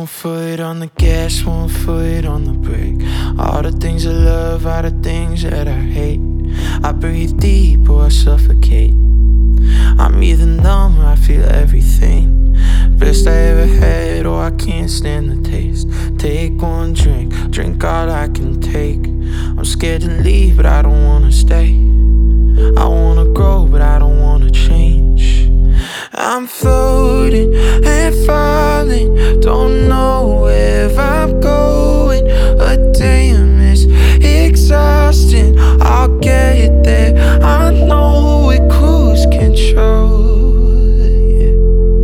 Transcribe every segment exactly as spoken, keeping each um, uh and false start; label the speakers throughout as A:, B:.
A: One foot on the gas, one foot on the brake. All the things I love are the things that I hate. I breathe deep or I suffocate. I'm either numb or I feel everything. Best I ever had or I can't stand the taste. Take one drink, drink all I can take. I'm scared to leave but I don't wanna stay. I wanna grow but I don't wanna change. I'm floating and falling, don't know where I'm going. But damn, it's exhausting, I'll get there. I know it, cruise control, yeah.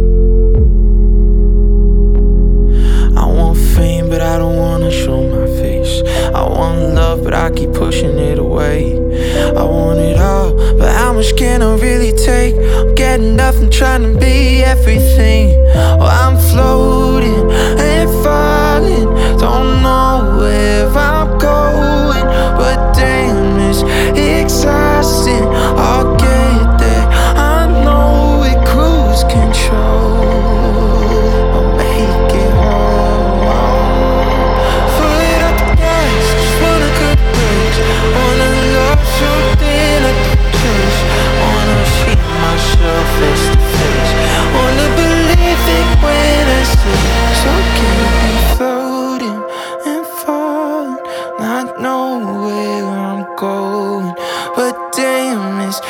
A: I want fame but I don't wanna show my face. I want love but I keep pushing it away. I want it all, but how much can I really take? I'm getting nothing, trying to be everything. Oh, I'm floating and falling, don't know where I'm going. But damn, it's exhausting, I'll get there. I know it, cruise control, I'll make it home. Foot up the gas, just wanna cut breaks. Wanna love something I can taste. Wanna see myself face to face. Wanna believe it when I see. So can't be floating and falling, not know where I'm going. But damn, it's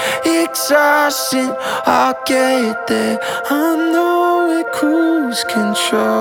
A: exhausting, I'll get there. I know it, cruise control.